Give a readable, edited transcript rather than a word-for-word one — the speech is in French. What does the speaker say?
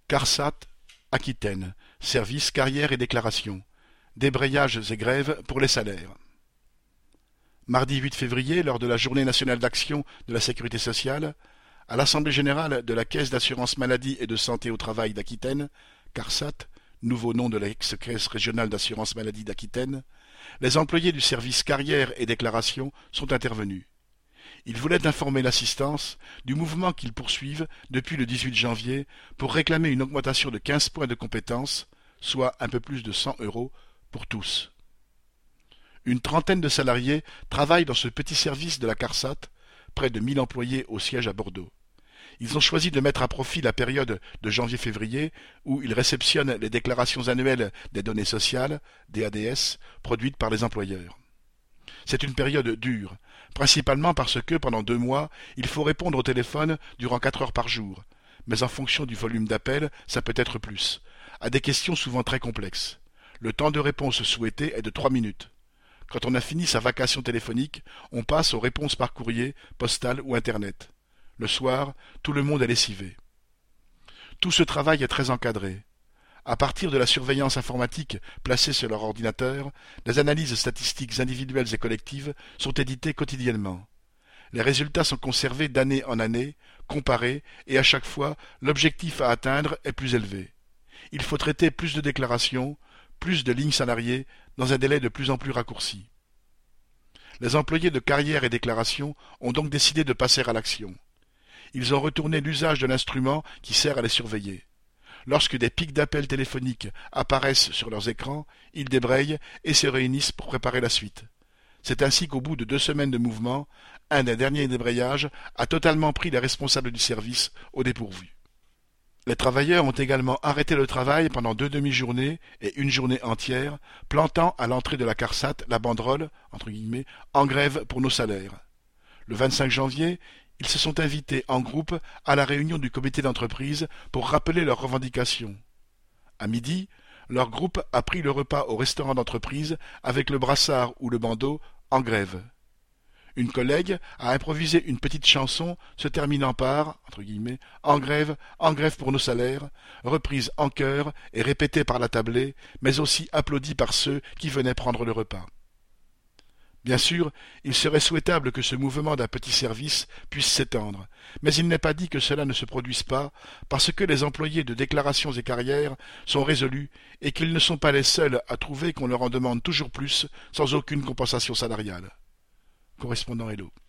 CARSAT, Aquitaine, service carrière et déclaration, débrayages et grèves pour les salaires. Mardi 8 février, lors de la Journée nationale d'action de la sécurité sociale, à l'Assemblée générale de la Caisse d'assurance maladie et de santé au travail d'Aquitaine, CARSAT, nouveau nom de l'ex-Caisse régionale d'assurance maladie d'Aquitaine, les employés du service carrière et déclaration sont intervenus. Ils voulaient informer l'assistance du mouvement qu'ils poursuivent depuis le 18 janvier pour réclamer une augmentation de 15 points de compétence, soit un peu plus de 100 € pour tous. Une trentaine de salariés travaillent dans ce petit service de la CARSAT, près de 1000 employés au siège à Bordeaux. Ils ont choisi de mettre à profit la période de janvier-février où ils réceptionnent les déclarations annuelles des données sociales, DADS, produites par les employeurs. C'est une période dure, principalement parce que, pendant 2 mois, il faut répondre au téléphone durant 4 heures par jour, mais en fonction du volume d'appels, ça peut être plus, à des questions souvent très complexes. Le temps de réponse souhaité est de 3 minutes. Quand on a fini sa vacation téléphonique, on passe aux réponses par courrier, postal ou Internet. Le soir, tout le monde est lessivé. Tout ce travail est très encadré. À partir de la surveillance informatique placée sur leur ordinateur, des analyses statistiques individuelles et collectives sont éditées quotidiennement. Les résultats sont conservés d'année en année, comparés, et à chaque fois, l'objectif à atteindre est plus élevé. Il faut traiter plus de déclarations, plus de lignes salariées, dans un délai de plus en plus raccourci. Les employés de carrière et déclaration ont donc décidé de passer à l'action. Ils ont retourné l'usage de l'instrument qui sert à les surveiller. Lorsque des pics d'appels téléphoniques apparaissent sur leurs écrans, ils débrayent et se réunissent pour préparer la suite. C'est ainsi qu'au bout de 2 semaines de mouvement, un des derniers débrayages a totalement pris les responsables du service au dépourvu. Les travailleurs ont également arrêté le travail pendant 2 demi-journées et 1 journée entière, plantant à l'entrée de la CARSAT la banderole, entre guillemets, en grève pour nos salaires. Le 25 janvier, ils se sont invités en groupe à la réunion du comité d'entreprise pour rappeler leurs revendications. À midi, leur groupe a pris le repas au restaurant d'entreprise avec le brassard ou le bandeau en grève. Une collègue a improvisé une petite chanson se terminant par, entre guillemets, en grève pour nos salaires, reprise en chœur et répétée par la tablée, mais aussi applaudie par ceux qui venaient prendre le repas. Bien sûr, il serait souhaitable que ce mouvement d'un petit service puisse s'étendre, mais il n'est pas dit que cela ne se produise pas, parce que les employés de déclarations et carrières sont résolus et qu'ils ne sont pas les seuls à trouver qu'on leur en demande toujours plus sans aucune compensation salariale. Correspondant Hello.